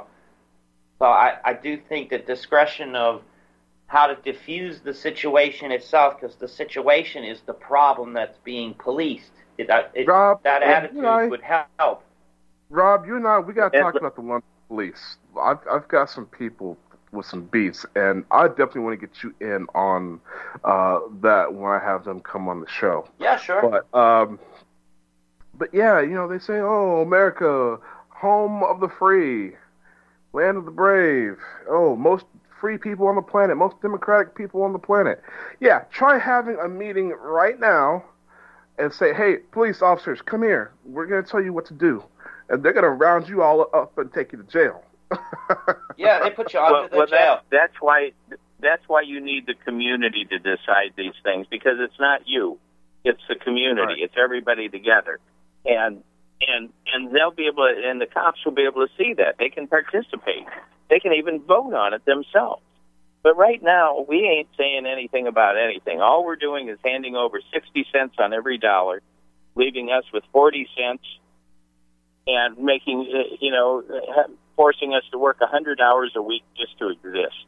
So I, I do think that discretion of how to diffuse the situation itself, because the situation is the problem that's being policed. It, that it, Rob, that uh, attitude you and I- would help. Rob, you and I, we got to And- talk about the London police. I've, I've got some people with some beats, and I definitely want to get you in on uh, that when I have them come on the show. Yeah, sure. But, um, but yeah, you know, they say, oh, America, home of the free, land of the brave. Oh, most free people on the planet, most democratic people on the planet. Yeah, try having a meeting right now and say, hey, police officers, come here. We're going to tell you what to do. And they're going to round you all up and take you to jail. Yeah, they put you under well, the well, jail. That, that's why that's why you need the community to decide these things, because it's not you, it's the community, Right. it's everybody together, and and and they'll be able to, and the cops will be able to see that they can participate, they can even vote on it themselves. But right now, we ain't saying anything about anything. All we're doing is handing over sixty cents on every dollar, leaving us with forty cents, and making uh, you know. forcing us to work one hundred hours a week just to exist.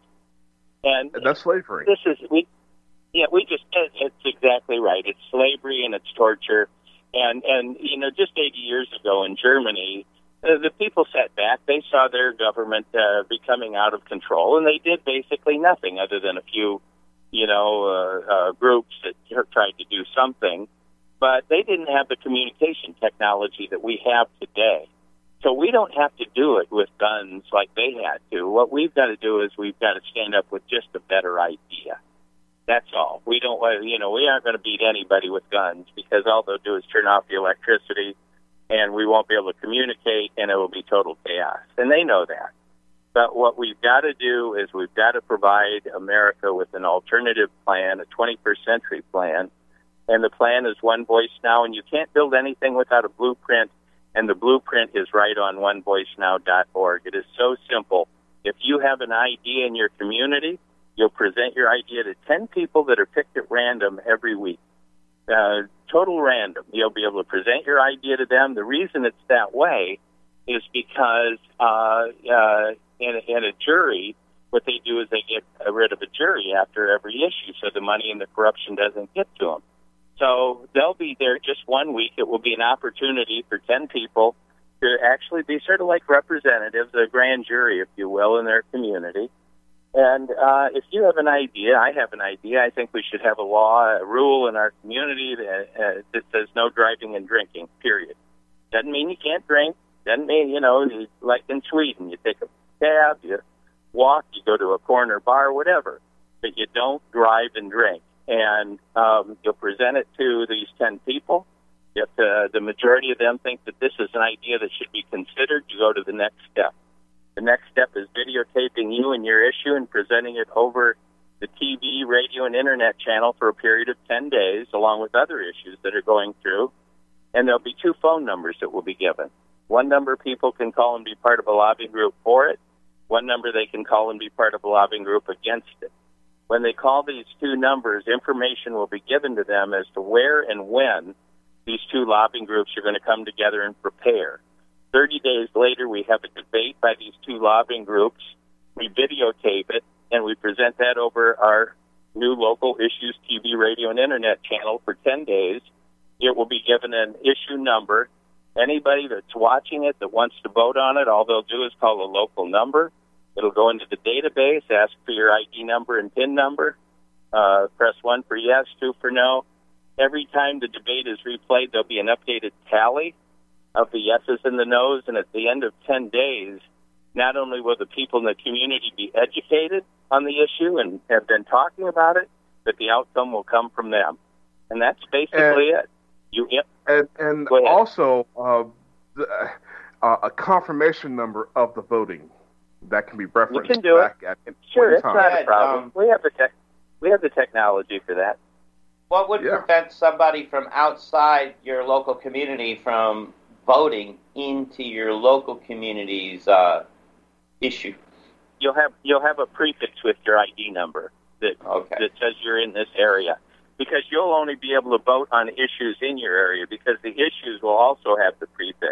And, And that's slavery. This is, we, yeah, we just, it, it's exactly right. It's slavery and it's torture. And, and you know, just eighty years ago in Germany, uh, the people sat back. They saw their government uh, becoming out of control, and they did basically nothing other than a few, you know, uh, uh, groups that tried to do something. But they didn't have the communication technology that we have today. So we don't have to do it with guns like they had to. What we've got to do is we've got to stand up with just a better idea. That's all. We don't, you know, we aren't going to beat anybody with guns, because all they'll do is turn off the electricity, and we won't be able to communicate, and it will be total chaos. And they know that. But what we've got to do is we've got to provide America with an alternative plan, a twenty-first century plan. And the plan is One Voice Now, and you can't build anything without a blueprint. And the blueprint is right on one voice now dot org. It is so simple. If you have an idea in your community, you'll present your idea to ten people that are picked at random every week. Uh, total random. You'll be able to present your idea to them. The reason it's that way is because uh, uh, in, in a jury, what they do is they get rid of a jury after every issue, so the money and the corruption doesn't get to them. So they'll be there just one week. It will be an opportunity for ten people to actually be sort of like representatives, a grand jury, if you will, in their community. And uh, if you have an idea, I have an idea, I think we should have a law, a rule in our community that, uh, that says no driving and drinking, period. Doesn't mean you can't drink. Doesn't mean, you know, like in Sweden, you take a cab, you walk, you go to a corner bar, whatever. But you don't drive and drink. And um, you'll present it to these ten people. If uh, the majority of them think that this is an idea that should be considered, you go to the next step. The next step is videotaping you and your issue and presenting it over the T V, radio, and Internet channel for a period of ten days, along with other issues that are going through. And there'll be two phone numbers that will be given. One number people can call and be part of a lobbying group for it. One number they can call and be part of a lobbying group against it. When they call these two numbers, information will be given to them as to where and when these two lobbying groups are going to come together and prepare. Thirty days later, we have a debate by these two lobbying groups. We videotape it, and we present that over our new local issues T V, radio, and Internet channel for ten days. It will be given an issue number. Anybody that's watching it that wants to vote on it, all they'll do is call a local number. It'll go into the database, ask for your I D number and PIN number. Uh, press one for yes, two for no. Every time the debate is replayed, there'll be an updated tally of the yeses and the nos, and at the end of ten days, not only will the people in the community be educated on the issue and have been talking about it, but the outcome will come from them. And that's basically and, it. You And, and also uh, the, uh, a confirmation number of the voting. That can be referenced you can do back it. at Sure, it's time. not a problem. Um, we have the tech, we have the technology for that. What would Yeah. prevent somebody from outside your local community from voting into your local community's uh, issue? You'll have you'll have a prefix with your I D number that okay. that says you're in this area, because you'll only be able to vote on issues in your area, because the issues will also have the prefix.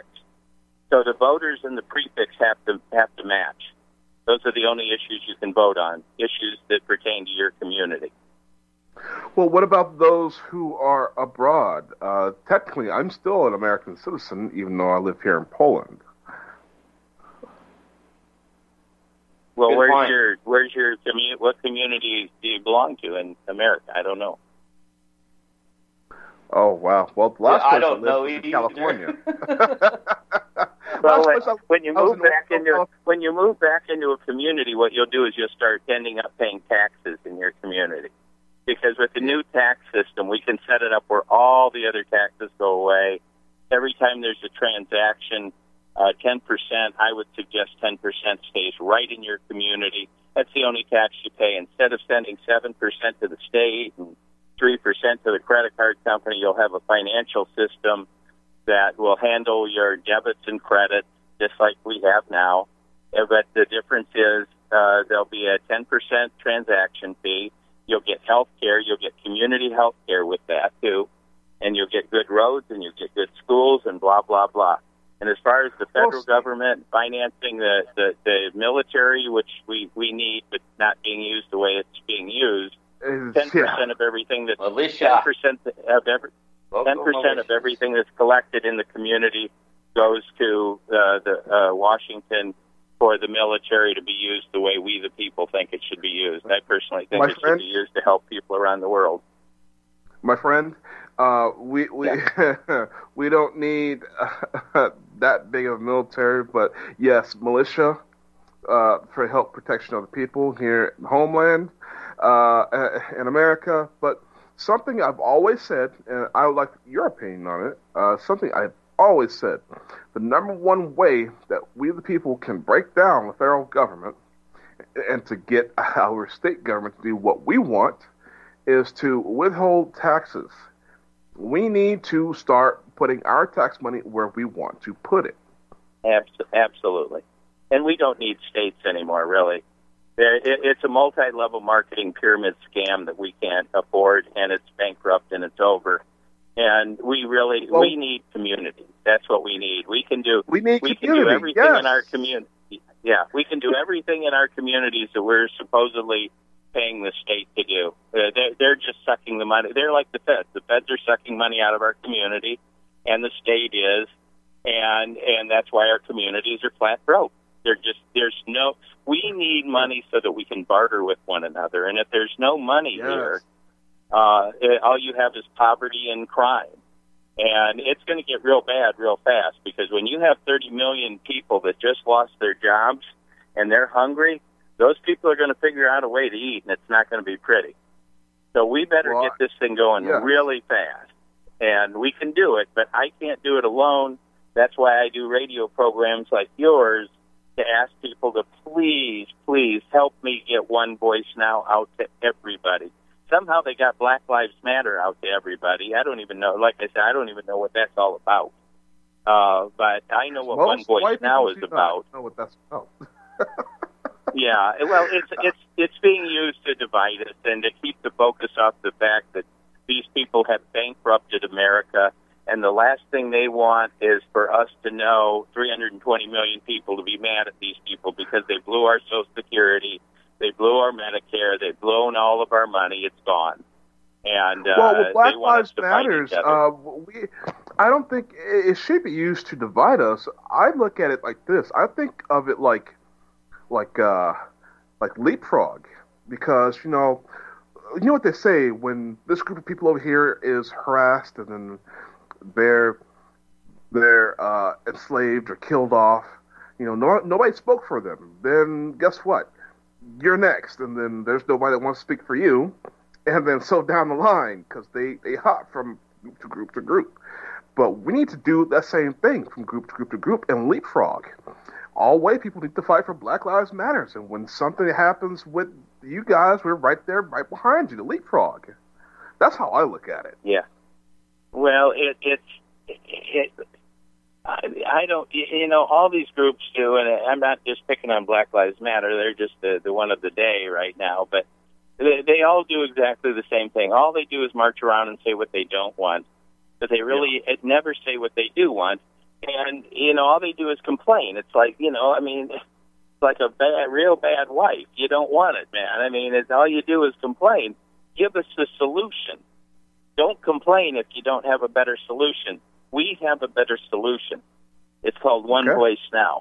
So the voters and the prefix have to have to match. Those are the only issues you can vote on, issues that pertain to your community. Well, what about those who are abroad? Uh, technically, I'm still an American citizen, even though I live here in Poland. Well, Good where's point. your where's your commu- what community do you belong to in America? I don't know. Oh, wow. Well, the last Yeah, I place don't lived know was in either. California. Well, Last when, place I- when you I was move in back North into Carolina. when you move back into a community, what you'll do is you'll start ending up paying taxes in your community. Because with the new tax system, we can set it up where all the other taxes go away. Every time there's a transaction, uh, ten percent, I would suggest ten percent stays right in your community. That's the only tax you pay. Instead of sending seven percent to the state and three percent to the credit card company, you'll have a financial system that will handle your debits and credits just like we have now. Uh, But the difference is uh, there'll be a ten percent transaction fee. You'll get health care. You'll get community health care with that, too. And you'll get good roads and you'll get good schools and blah, blah, blah. And as far as the federal Well, government financing the, the, the military, which we, we need but not being used the way it's being used, It's- ten percent yeah. of everything that's Militia. ten percent of every Local ten percent of militias. everything that's collected in the community goes to uh, the uh, Washington for the military to be used the way we the people think it should be used. I personally think My it friend- should be used to help people around the world. My friend, uh, we we we don't need uh, that big of a military, but yes, militia uh, for help protection of the people here in the homeland, uh, in America. But something I've always said, and I would like your opinion on it. Uh, something I've always said: the number one way that we the people can break down the federal government and to get our state government to do what we want is to withhold taxes. We need to start putting our tax money where we want to put it. Abs- absolutely. And we don't need states anymore, really. There- it- It's a multi-level marketing pyramid scam that we can't afford, and it's bankrupt and it's over. And we really Well- we need community. That's what we need. We can do We need we can community, do everything yes. in our community. Yeah, we can do everything in our communities that we're supposedly paying the state to do. Uh, they're, they're just sucking the money. They're like the feds. The feds are sucking money out of our community, and the state is, and and that's why our communities are flat broke. They're just there's no. We need money so that we can barter with one another, and if there's no money Yes. here, uh, it, all you have is poverty and crime. And it's going to get real bad real fast, because when you have thirty million people that just lost their jobs and they're hungry, those people are going to figure out a way to eat, and it's not going to be pretty. So we better Well, get this thing going yes. really fast. And we can do it, but I can't do it alone. That's why I do radio programs like yours to ask people to please, please help me get One Voice Now out to everybody. Somehow they got Black Lives Matter out to everybody. I don't even know. Like I said, I don't even know what that's all about. Uh, but I know what Most One Voice white Now people is do not about. know what that's about. Yeah, well, it's it's it's being used to divide us and to keep the focus off the fact that these people have bankrupted America, and the last thing they want is for us to know three hundred twenty million people to be mad at these people because they blew our Social Security, they blew our Medicare, they've blown all of our money. It's gone. And uh, Well, with Black they want Lives us to fight Matters, each other. uh, we, I don't think it it should be used to divide us. I look at it like this. I think of it like, like, uh, like leapfrog, because you know, you know what they say when this group of people over here is harassed and then they're they're uh, enslaved or killed off. You know, no, nobody spoke for them. Then guess what? You're next, and then there's nobody that wants to speak for you. And then so down the line, because they, they hop from group to group to group. But we need to do that same thing from group to group to group and leapfrog. All white people need to fight for Black Lives Matters. And when something happens with you guys, we're right there, right behind you to leapfrog. That's how I look at it. Yeah. Well, it, it's it, I, I don't you know all these groups do, and I'm not just picking on Black Lives Matter. They're just the the one of the day right now, but they, they all do exactly the same thing. All they do is march around and say what they don't want, but they really yeah. never say what they do want. And you know, all they do is complain. It's like you know, I mean, it's like a bad, real bad wife. You don't want it, man. I mean, it's all you do is complain. give us the solution. Don't complain if you don't have a better solution. We have a better solution. It's called One Okay. Voice Now.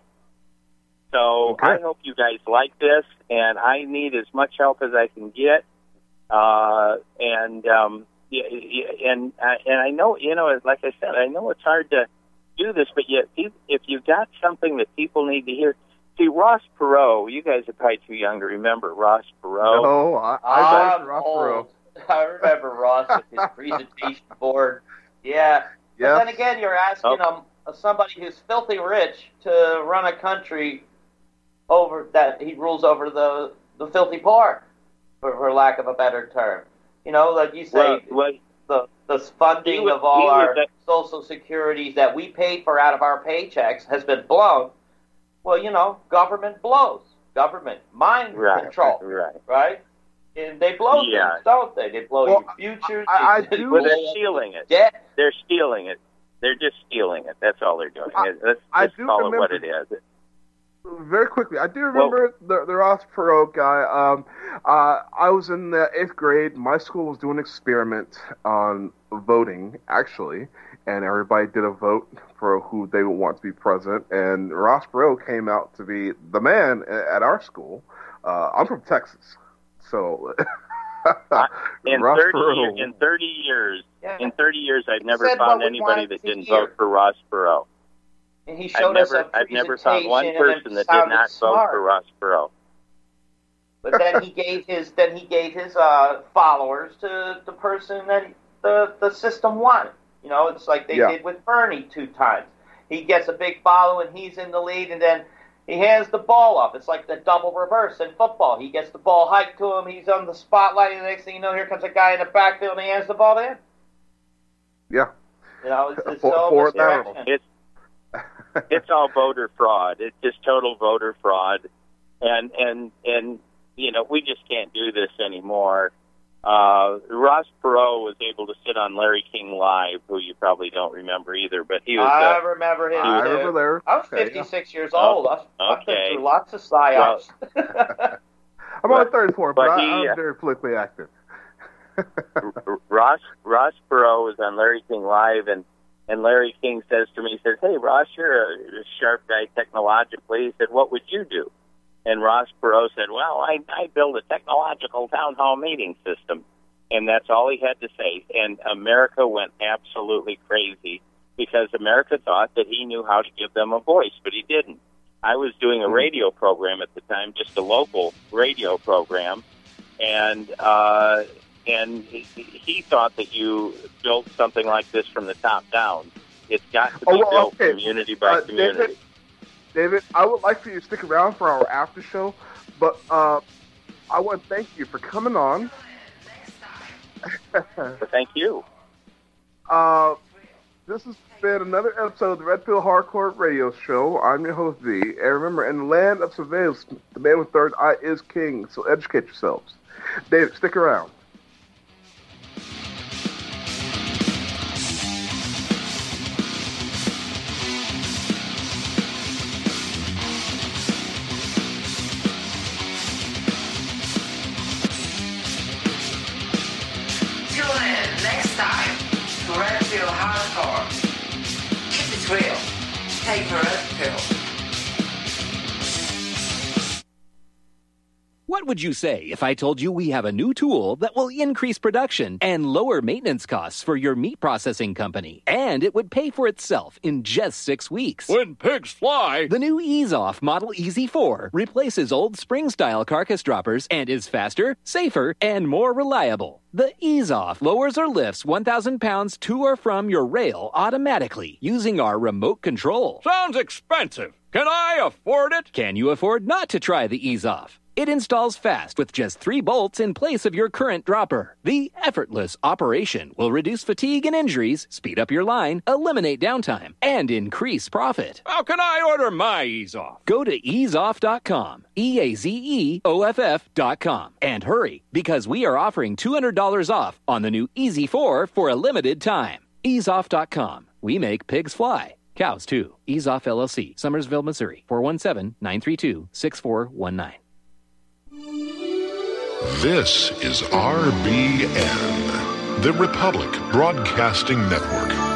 So Okay. I hope you guys like this, and I need as much help as I can get. Uh, and um, yeah, yeah, and uh, and I know, you know, like I said, I know it's hard to do this, but yet if, if you got something that people need to hear. See, Ross Perot, you guys are probably too young to remember Ross Perot. No, I, I I'm like Ross old. Perot. I remember Ross with his presentation board. Yeah. But Yeah. then again, you're asking Oh. um, somebody who's filthy rich to run a country over that he rules over the, the filthy poor, for, for lack of a better term. You know, like you say, Well, well, the the funding he was- of all he was our that- social securities that we paid for out of our paychecks has been blown. Well, you know, government blows. Government mind right, control, right. right? And they blow Yeah. things, don't they? They blow Well, your futures. I- I they do- Well, blow they're stealing it. debt. They're stealing it. They're just stealing it. That's all they're doing. I- Let's I just do call it what it remember- is. Very quickly, I do remember the, the Ross Perot guy. Um, uh, I was in the eighth grade. My school was doing an experiment on voting, actually, and everybody did a vote for who they would want to be president. And Ross Perot came out to be the man a- at our school. Uh, I'm from Texas, so In Ross thirty Perot. years, in thirty years, Yeah. in thirty years, I've never said found what we anybody wanted that to didn't hear. vote for Ross Perot. And he I've showed us never, a I've never found one presentation and person that did sounded not vote smart. for Ross Perot. But then he gave his then he gave his uh, followers to the person that the the system wanted. You know, it's like they Yeah. did with Bernie two times. He gets a big following, he's in the lead, and then he hands the ball up. It's like the double reverse in football. He gets the ball hiked to him, he's on the spotlight, and the next thing you know, here comes a guy in the backfield, and he hands the ball to him. Yeah. You know, it's, it's For- so for that. misdirection. It's it's all voter fraud. It's just total voter fraud, and and and you know we just can't do this anymore. Uh, Ross Perot was able to sit on Larry King Live, who you probably don't remember either, but he was. I uh, remember him. I too. remember Larry. I was Okay, fifty-six years old. I've, I've been okay. through lots of psyops. I'm only thirty-four, but, but I, he, I'm uh, very politically active. Ross Ross Perot was on Larry King Live, and and Larry King says to me, he says, "Hey, Ross, you're a sharp guy technologically." He said, "What would you do?" And Ross Perot said, "Well, I I build a technological town hall meeting system," and that's all he had to say. And America went absolutely crazy because America thought that he knew how to give them a voice, but he didn't. I was doing a radio program at the time, just a local radio program, and uh, and he, he thought that you built something like this from the top down. It's got to be Oh, well, built okay. community by Uh, community. David, David, I would like for you to stick around for our after show, but uh, I want to thank you for coming on. But thank you. Uh, this has been another episode of the Red Pill Hardcore Radio Show. I'm your host, V. And remember, in the land of surveillance, the man with third eye is king, so educate yourselves. David, stick around. Tune in next time to Red Pill Hardcore. Keep it real. Take the Red Pill. What would you say if I told you we have a new tool that will increase production and lower maintenance costs for your meat processing company? And it would pay for itself in just six weeks. When pigs fly! The new Ease Off Model E Z four replaces old spring-style carcass droppers and is faster, safer, and more reliable. The Ease Off lowers or lifts one thousand pounds to or from your rail automatically using our remote control. Sounds expensive. Can I afford it? Can you afford not to try the Ease Off? It installs fast with just three bolts in place of your current dropper. The effortless operation will reduce fatigue and injuries, speed up your line, eliminate downtime, and increase profit. How can I order my Ease Off? Go to ease off dot com, E A Z E O F F dot com, and hurry, because we are offering two hundred dollars off on the new E Z four for a limited time. ease off dot com. We make pigs fly. Cows, too. Ease Off L L C, Summersville, Missouri, four one seven, nine three two, six four one nine. This is R B N, the Republic Broadcasting Network.